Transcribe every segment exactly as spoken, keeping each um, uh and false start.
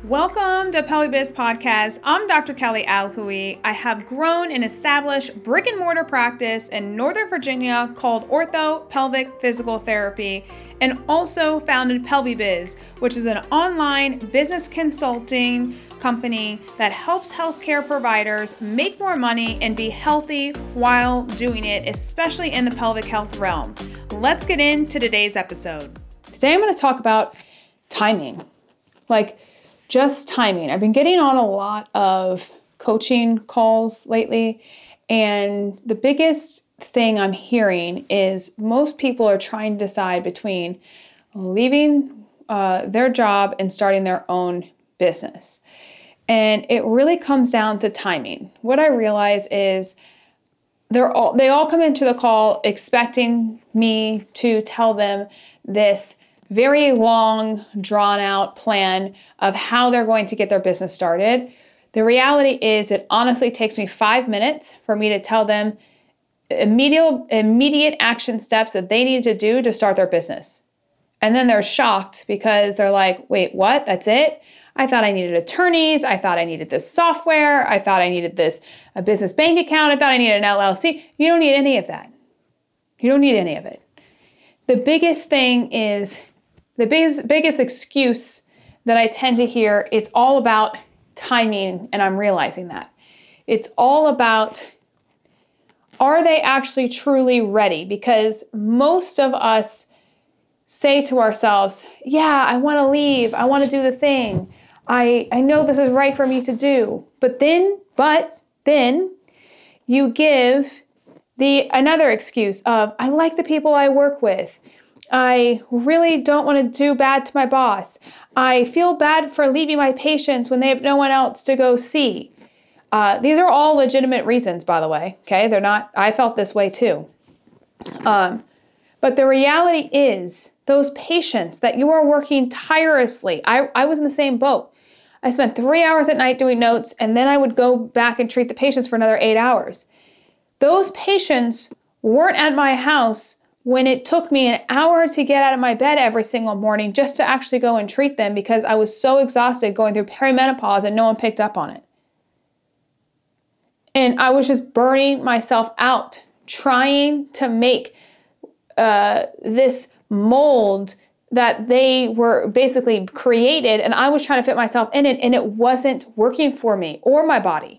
Welcome to Pelvic Biz Podcast. I'm Doctor Kelly Alhui. I have grown and established brick and mortar practice in Northern Virginia called Ortho Pelvic Physical Therapy, and also founded PelviBiz, which is an online business consulting company that helps healthcare providers make more money and be healthy while doing it, especially in the pelvic health realm. Let's get into today's episode. Today I'm going to talk about timing. Like, Just timing. I've been getting on a lot of coaching calls lately, and the biggest thing I'm hearing is most people are trying to decide between leaving uh, their job and starting their own business. And it really comes down to timing. What I realize is they're all they all come into the call expecting me to tell them this very long, drawn-out plan of how they're going to get their business started. The reality is it honestly takes me five minutes for me to tell them immediate, immediate action steps that they need to do to start their business. And then they're shocked because they're like, wait, what? That's it? I thought I needed attorneys. I thought I needed this software. I thought I needed this a business bank account. I thought I needed an L L C. You don't need any of that. You don't need any of it. The biggest thing is The biggest, biggest excuse that I tend to hear is all about timing, and I'm realizing that. It's all about, are they actually truly ready? Because most of us say to ourselves, yeah, I want to leave. I want to do the thing. I, I know this is right for me to do. But then, but then you give the another excuse of, I like the people I work with. I really don't want to do bad to my boss. I feel bad for leaving my patients when they have no one else to go see. Uh, these are all legitimate reasons, by the way. Okay, they're not, I felt this way too. Um, but the reality is those patients that you are working tirelessly, I, I was in the same boat. I spent three hours at night doing notes, and then I would go back and treat the patients for another eight hours. Those patients weren't at my house when it took me an hour to get out of my bed every single morning just to actually go and treat them because I was so exhausted going through perimenopause and no one picked up on it. And I was just burning myself out trying to make uh, this mold that they were basically created, and I was trying to fit myself in it, and it wasn't working for me or my body.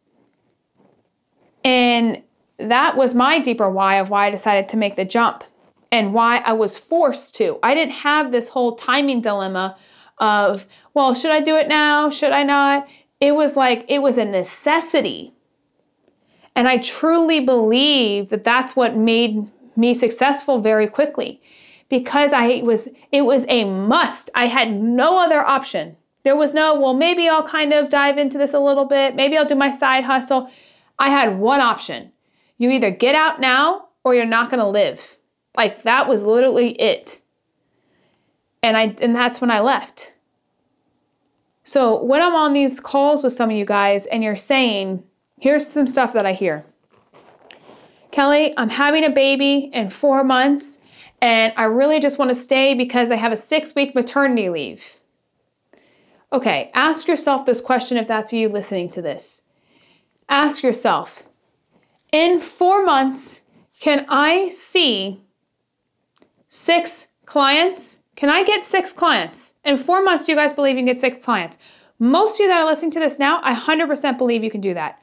And that was my deeper why of why I decided to make the jump and why I was forced to. I didn't have this whole timing dilemma of, well, should I do it now? Should I not? It was like, it was a necessity. And I truly believe that that's what made me successful very quickly because I was, it was a must. I had no other option. There was no, well, maybe I'll kind of dive into this a little bit. Maybe I'll do my side hustle. I had one option. You either get out now or you're not going to live. Like that was literally it. And I and that's when I left. So when I'm on these calls with some of you guys and you're saying, here's some stuff that I hear. Kelly, I'm having a baby in four months and I really just want to stay because I have a six-week maternity leave. Okay, ask yourself this question if that's you listening to this. Ask yourself, in four months, can I see six clients? Can I get six clients? In four months, do you guys believe you can get six clients? Most of you that are listening to this now, I one hundred percent believe you can do that.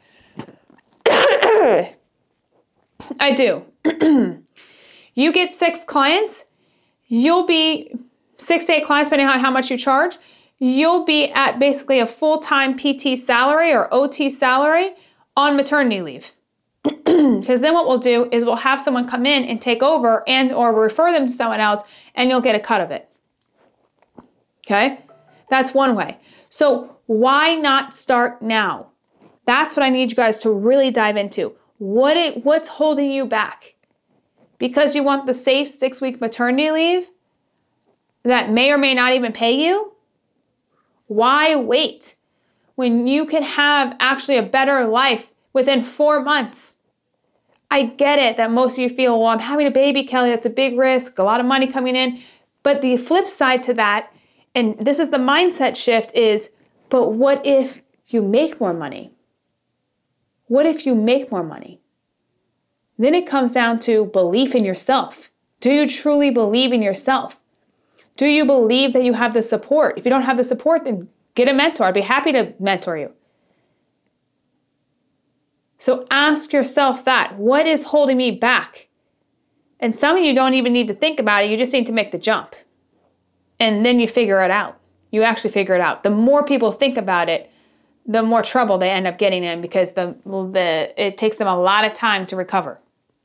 I do. You get six clients, you'll be six to eight clients, depending on how much you charge. You'll be at basically a full-time P T salary or O T salary on maternity leave. Because then what we'll do is we'll have someone come in and take over and or refer them to someone else and you'll get a cut of it. Okay? That's one way. So why not start now? That's what I need you guys to really dive into. What it, what's holding you back? Because you want the safe six-week maternity leave that may or may not even pay you? Why wait when you can have actually a better life within four months? I get it that most of you feel, well, I'm having a baby, Kelly, that's a big risk, a lot of money coming in. But the flip side to that, and this is the mindset shift, is But what if you make more money? What if you make more money? Then it comes down to belief in yourself. Do you truly believe in yourself? Do you believe that you have the support? If you don't have the support, then get a mentor. I'd be happy to mentor you. So ask yourself that. What is holding me back? And some of you don't even need to think about it. You just need to make the jump. And then you figure it out. You actually figure it out. The more people think about it, the more trouble they end up getting in, because the the it takes them a lot of time to recover.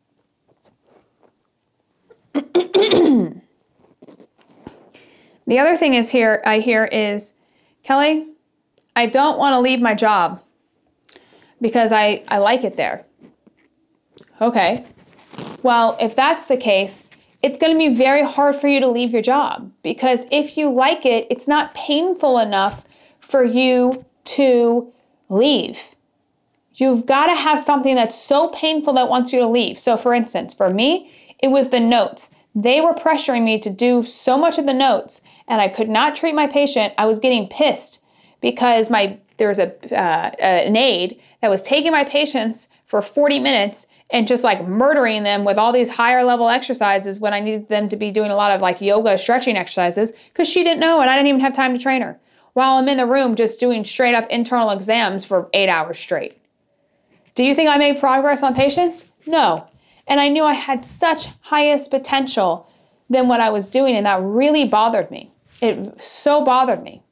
The other thing is here, I hear is, Kelly, I don't want to leave my job because I, I like it there. Okay. Well, if that's the case, it's going to be very hard for you to leave your job, because if you like it, it's not painful enough for you to leave. You've got to have something that's so painful that wants you to leave. So for instance, for me, it was the notes. They were pressuring me to do so much of the notes, and I could not treat my patient. I was getting pissed because my there was a uh, an aide that was taking my patients for forty minutes and just like murdering them with all these higher level exercises when I needed them to be doing a lot of like yoga stretching exercises, because she didn't know and I didn't even have time to train her, while I'm in the room just doing straight up internal exams for eight hours straight. Do you think I made progress on patients? No. And I knew I had such highest potential than what I was doing, and that really bothered me. It so bothered me.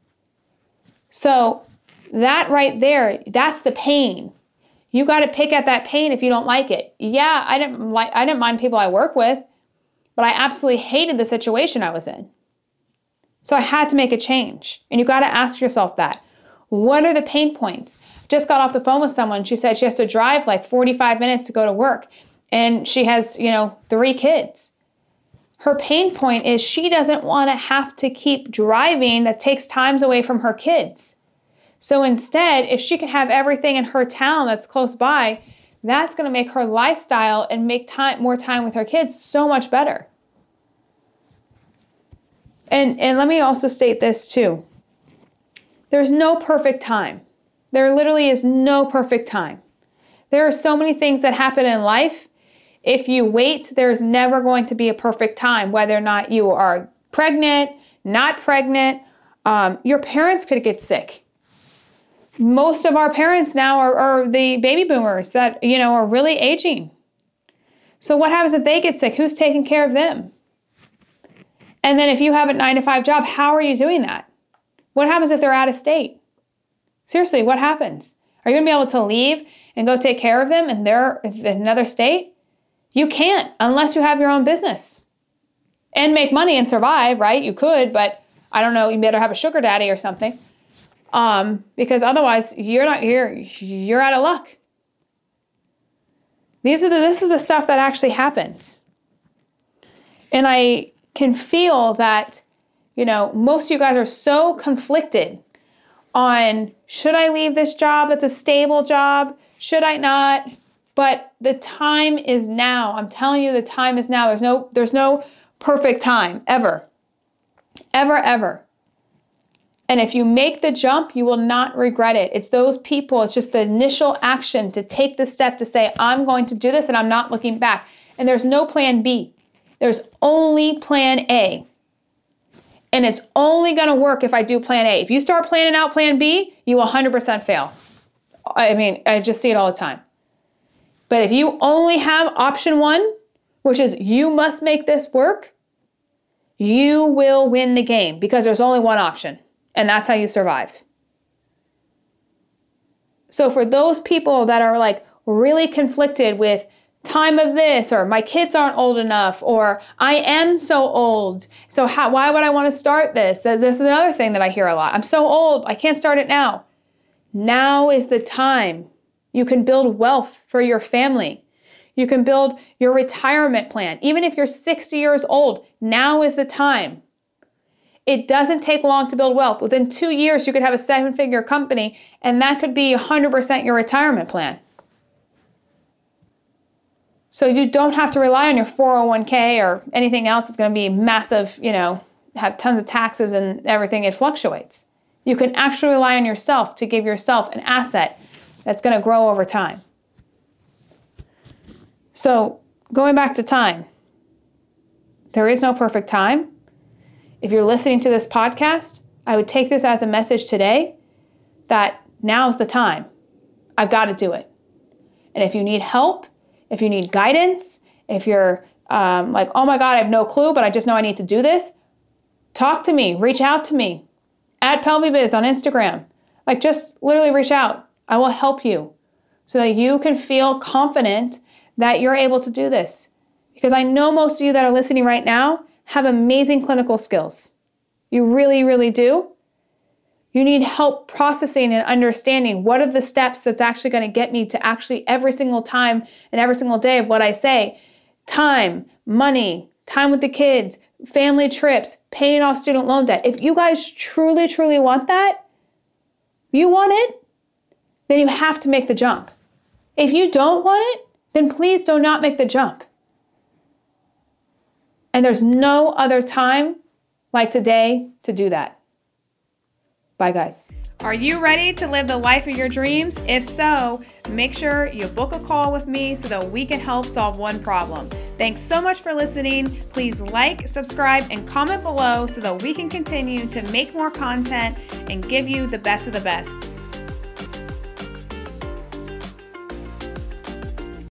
So that right there, that's the pain. You got to pick at that pain if you don't like it. Yeah, I didn't like I didn't mind people I work with, but I absolutely hated the situation I was in. So I had to make a change. And you got to ask yourself that. What are the pain points? Just got off the phone with someone. She said she has to drive like forty-five minutes to go to work. And she has, you know, three kids. Her pain point is she doesn't want to have to keep driving that takes times away from her kids. So instead, if she can have everything in her town that's close by, that's going to make her lifestyle and make time more time with her kids so much better. And, and let me also state this too. There's no perfect time. There literally is no perfect time. There are so many things that happen in life. If you wait, there's never going to be a perfect time, whether or not you are pregnant, not pregnant. Um, your parents could get sick. Most of our parents now are, are the baby boomers that, you know, are really aging. So what happens if they get sick? Who's taking care of them? And then if you have a nine to five job, how are you doing that? What happens if they're out of state? Seriously, what happens? Are you going to be able to leave and go take care of them and they're in another state? You can't unless you have your own business and make money and survive, right? You could, but I don't know, you better have a sugar daddy or something, um, because otherwise you're not you're you're out of luck. These are the this is the stuff that actually happens, and I can feel that, you know, most of you guys are so conflicted on, should I leave this job? It's a stable job. Should I not? But the time is now. I'm telling you, the time is now. There's no, there's no perfect time, ever. Ever, ever. And if you make the jump, you will not regret it. It's those people, it's just the initial action to take the step to say, I'm going to do this and I'm not looking back. And there's no plan B. There's only plan A. And it's only going to work if I do plan A. If you start planning out plan B, you will one hundred percent fail. I mean, I just see it all the time. But if you only have option one, which is you must make this work, you will win the game, because there's only one option, and that's how you survive. So for those people that are like really conflicted with time of this, or my kids aren't old enough, or I am so old, so how, why would I want to start this? This is another thing that I hear a lot. I'm so old, I can't start it now. Now is the time. You can build wealth for your family. You can build your retirement plan. Even if you're sixty years old, now is the time. It doesn't take long to build wealth. Within two years, you could have a seven-figure company, and that could be one hundred percent your retirement plan. So you don't have to rely on your four oh one k or anything else that's going to be massive, you know, have tons of taxes and everything. It fluctuates. You can actually rely on yourself to give yourself an asset that's going to grow over time. So going back to time, there is no perfect time. If you're listening to this podcast, I would take this as a message today that now's the time. I've got to do it. And if you need help, if you need guidance, if you're um, like, oh my God, I have no clue, but I just know I need to do this, talk to me, reach out to me at PelviBiz on Instagram. Like, just literally reach out. I will help you so that you can feel confident that you're able to do this. Because I know most of you that are listening right now have amazing clinical skills. You really, really do. You need help processing and understanding what are the steps that's actually going to get me to actually every single time and every single day of what I say. Time, money, time with the kids, family trips, paying off student loan debt. If you guys truly, truly want that, you want it, then you have to make the jump. If you don't want it, then please do not make the jump. And there's no other time like today to do that. Bye, guys. Are you ready to live the life of your dreams? If so, make sure you book a call with me so that we can help solve one problem. Thanks so much for listening. Please like, subscribe, and comment below so that we can continue to make more content and give you the best of the best.